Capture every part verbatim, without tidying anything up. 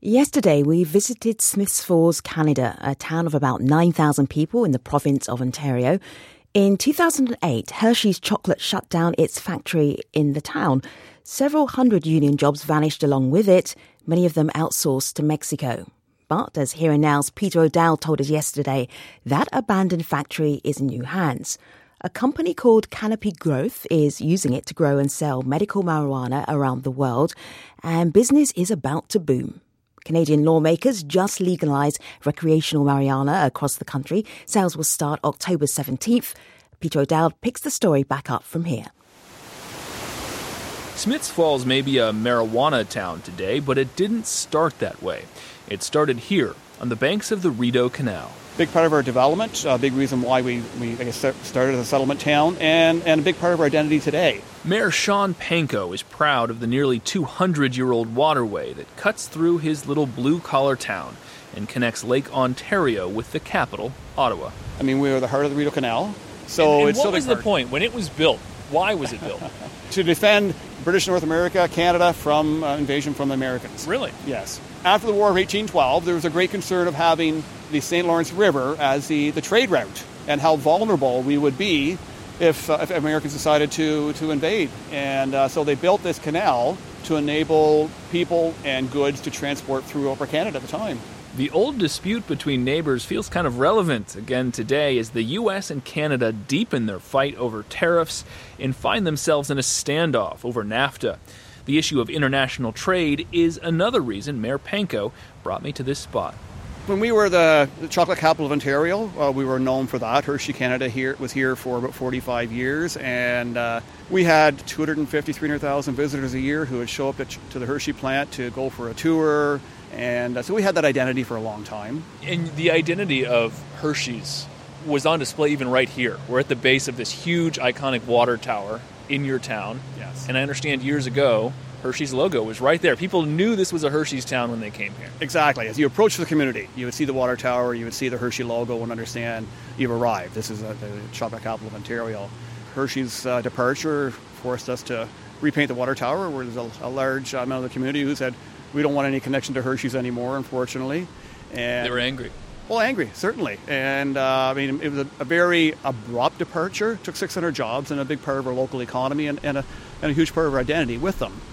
Yesterday, we visited Smiths Falls, Canada, a town of about nine thousand people in the province of Ontario. In two thousand eight, Hershey's Chocolate shut down its factory in the town. Several hundred union jobs vanished along with it, many of them outsourced to Mexico. But as Here and Now's Peter O'Dowd told us yesterday, that abandoned factory is in new hands. A company called Canopy Growth is using it to grow and sell medical marijuana around the world, and business is about to boom. Canadian lawmakers just legalised recreational marijuana across the country. Sales will start October seventeenth. Peter O'Dowd picks the story back up from here. Smiths Falls may be a marijuana town today, but it didn't start that way. It started here, on the banks of the Rideau Canal. Big part of our development, a big reason why we, we I guess, started as a settlement town, and, and a big part of our identity today. Mayor Sean Panko is proud of the nearly two hundred year old waterway that cuts through his little blue-collar town and connects Lake Ontario with the capital, Ottawa. I mean, we are the heart of the Rideau Canal, so and, and it's what still was the point when it was built? Why was it built? To defend British North America, Canada, from uh, invasion from the Americans. Really? Yes. After the War of eighteen twelve, there was a great concern of having the Saint Lawrence River as the, the trade route, and how vulnerable we would be if, uh, if Americans decided to, to invade. And uh, so they built this canal to enable people and goods to transport through Upper Canada at the time. The old dispute between neighbors feels kind of relevant again today as the U S and Canada deepen their fight over tariffs and find themselves in a standoff over NAFTA. The issue of international trade is another reason Mayor Panko brought me to this spot. When we were the, the chocolate capital of Ontario, uh, we were known for that. Hershey Canada here was here for about forty-five years, and uh, we had two hundred fifty, three hundred thousand visitors a year who would show up to, to the Hershey plant to go for a tour, and uh, so we had that identity for a long time. And the identity of Hershey's was on display even right here. We're at the base of this huge, iconic water tower in your town. Yes. And I understand years ago, Hershey's logo was right there. People knew this was a Hershey's town when they came here. Exactly. As you approach the community, you would see the water tower, you would see the Hershey logo and understand you've arrived. This is a, the chocolate capital of Ontario. Hershey's uh, departure forced us to repaint the water tower, where there's a, a large amount of the community who said, we don't want any connection to Hershey's anymore, unfortunately. And they were angry. Well, angry, certainly. And, uh, I mean, it was a, a very abrupt departure. Took six hundred jobs and a big part of our local economy and, and, a, and a huge part of our identity with them.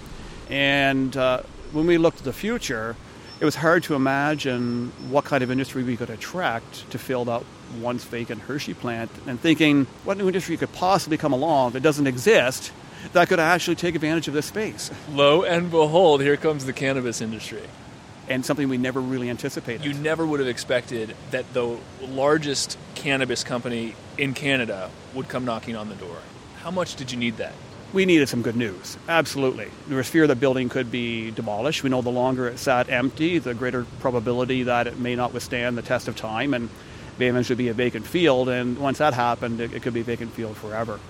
And uh, when we looked at the future, it was hard to imagine what kind of industry we could attract to fill that once vacant Hershey plant, and thinking what new industry could possibly come along that doesn't exist that could actually take advantage of this space. Lo and behold, here comes the cannabis industry. And something we never really anticipated. You never would have expected that the largest cannabis company in Canada would come knocking on the door. How much did you need that? We needed some good news, absolutely. There was fear the building could be demolished. We know the longer it sat empty, the greater probability that it may not withstand the test of time and may eventually be a vacant field. And once that happened, it, it could be a vacant field forever.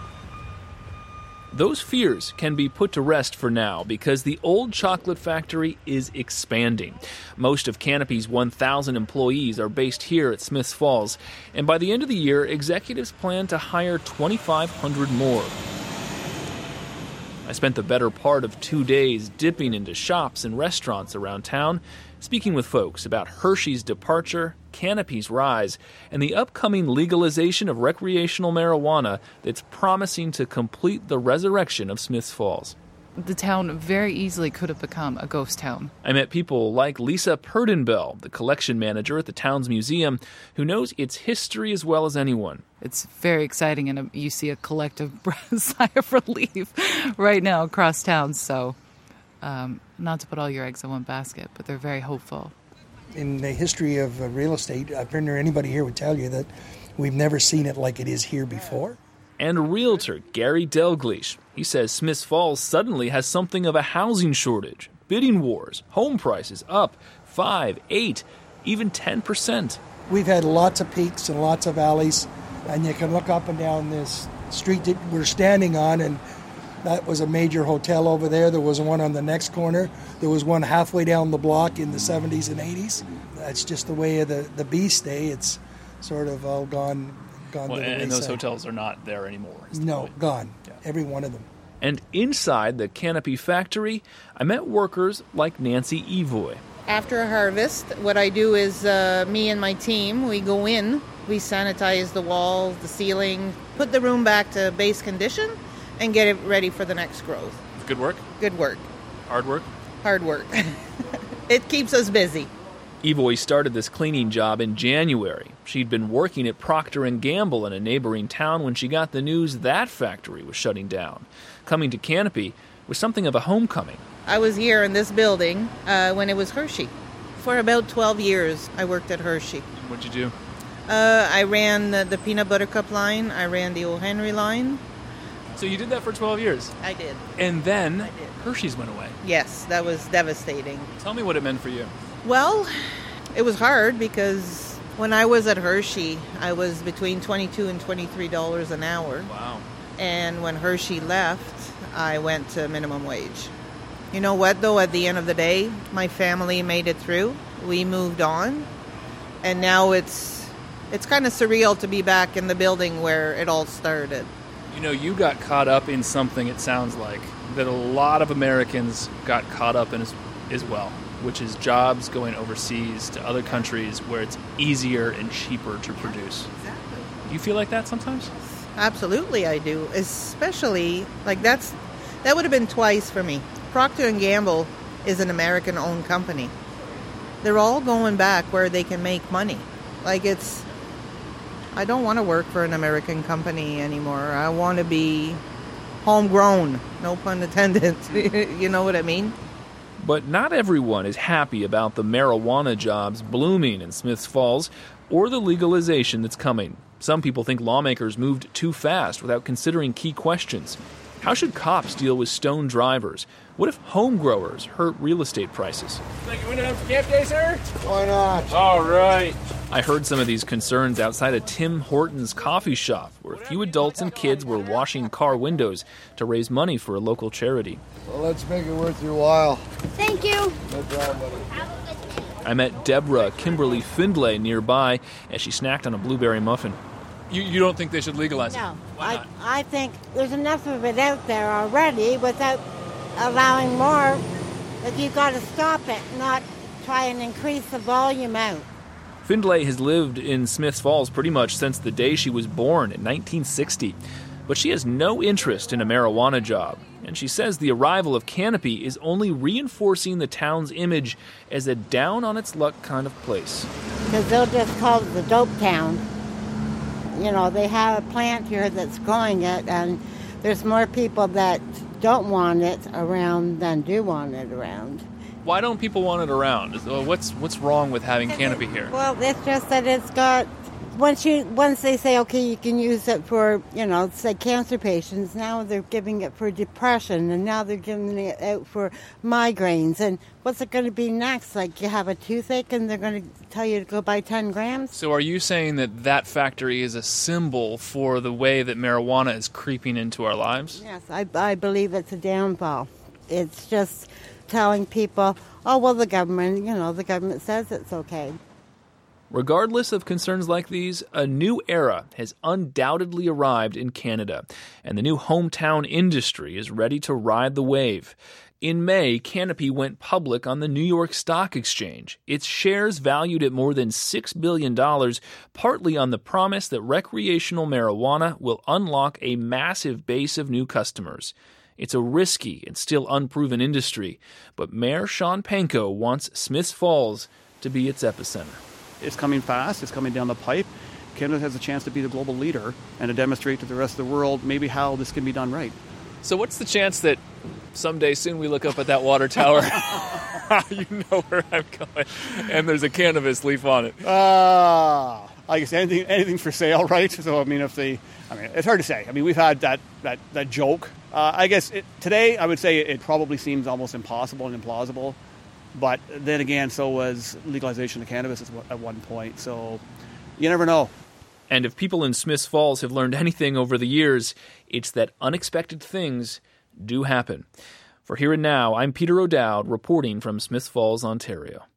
Those fears can be put to rest for now because the old chocolate factory is expanding. Most of Canopy's one thousand employees are based here at Smiths Falls, and by the end of the year, executives plan to hire twenty-five hundred more. I spent the better part of two days dipping into shops and restaurants around town, speaking with folks about Hershey's departure, Canopy's rise, and the upcoming legalization of recreational marijuana that's promising to complete the resurrection of Smiths Falls. The town very easily could have become a ghost town. I met people like Lisa Purdenbell, the collection manager at the town's museum, who knows its history as well as anyone. It's very exciting, and you see a collective sigh of relief right now across town. So, um, not to put all your eggs in one basket, but they're very hopeful. In the history of uh, real estate, I pretty sure anybody here would tell you that we've never seen it like it is here before. And realtor Gary Delglish. He says Smiths Falls suddenly has something of a housing shortage. Bidding wars, home prices up five, eight, even ten percent. We've had lots of peaks and lots of valleys, and you can look up and down this street that we're standing on, and that was a major hotel over there. There was one on the next corner. There was one halfway down the block in the seventies and eighties. That's just the way of the, the beast, eh? It's sort of all gone... Gone well, to the and those wayside. hotels are not there anymore. No, the gone. Yeah. Every one of them. And inside the Canopy factory, I met workers like Nancy Evoy. After a harvest, what I do is uh, me and my team, we go in, we sanitize the walls, the ceiling, put the room back to base condition, and get it ready for the next growth. Good work? Good work. Hard work? Hard work. It keeps us busy. Evoy started this cleaning job in January. She'd been working at Procter and Gamble in a neighboring town when she got the news that factory was shutting down. Coming to Canopy was something of a homecoming. I was here in this building uh, when it was Hershey. For about twelve years, I worked at Hershey. What'd you do? Uh, I ran the, the peanut butter cup line. I ran the O. Henry line. So you did that for twelve years? I did. And then I did. Hershey's went away. Yes, that was devastating. Tell me what it meant for you. Well, it was hard because when I was at Hershey, I was between twenty-two dollars and twenty-three dollars an hour. Wow. And when Hershey left, I went to minimum wage. You know what, though? At the end of the day, my family made it through. We moved on. And now it's it's kind of surreal to be back in the building where it all started. You know, you got caught up in something, it sounds like, that a lot of Americans got caught up in as, as well, which is jobs going overseas to other countries where it's easier and cheaper to produce. Exactly. Do you feel like that sometimes? Absolutely, I do. Especially, like, that's that would have been twice for me. Procter and Gamble is an American-owned company. They're all going back where they can make money. Like, it's... I don't want to work for an American company anymore. I want to be homegrown. No pun intended. You know what I mean? But not everyone is happy about the marijuana jobs blooming in Smiths Falls or the legalization that's coming. Some people think lawmakers moved too fast without considering key questions. How should cops deal with stone drivers? What if home growers hurt real estate prices? Think you went down for camp day, sir? Why not? All right. I heard some of these concerns outside of Tim Hortons coffee shop, where a few adults and kids were washing car windows to raise money for a local charity. Well, let's make it worth your while. Thank you. No problem, buddy. I met Deborah Kimberly Findlay nearby as she snacked on a blueberry muffin. You, you don't think they should legalize it? No. Why I, not? I think there's enough of it out there already without allowing more. That you've got to stop it, not try and increase the volume out. Findlay has lived in Smiths Falls pretty much since the day she was born in nineteen sixty. But she has no interest in a marijuana job. And she says the arrival of Canopy is only reinforcing the town's image as a down-on-its-luck kind of place. Because they'll just call it the dope town. You know, they have a plant here that's growing it, and there's more people that don't want it around than do want it around. Why don't people want it around? What's what's wrong with having Canopy here? Well, it's just that it's got... Once you once they say, okay, you can use it for, you know, say cancer patients, now they're giving it for depression, and now they're giving it out for migraines. And what's it going to be next? Like, you have a toothache and they're going to tell you to go buy ten grams? So are you saying that that factory is a symbol for the way that marijuana is creeping into our lives? Yes, I, I believe it's a downfall. It's just telling people, oh, well, the government, you know, the government says it's okay. Regardless of concerns like these, a new era has undoubtedly arrived in Canada, and the new hometown industry is ready to ride the wave. In May, Canopy went public on the New York Stock Exchange, its shares valued at more than six billion dollars, partly on the promise that recreational marijuana will unlock a massive base of new customers. It's a risky and still unproven industry, but Mayor Sean Panko wants Smiths Falls to be its epicenter. It's coming fast. It's coming down the pipe. Canada has a chance to be the global leader and to demonstrate to the rest of the world maybe how this can be done right. So what's the chance that someday soon we look up at that water tower, you know where I'm going, and there's a cannabis leaf on it? Uh, I guess anything anything for sale, right? So, I mean, if the, I mean, it's hard to say. I mean, we've had that, that, that joke. Uh, I guess it, today I would say it probably seems almost impossible and implausible. But then again, so was legalization of cannabis at one point. So you never know. And if people in Smiths Falls have learned anything over the years, it's that unexpected things do happen. For Here and Now, I'm Peter O'Dowd reporting from Smiths Falls, Ontario.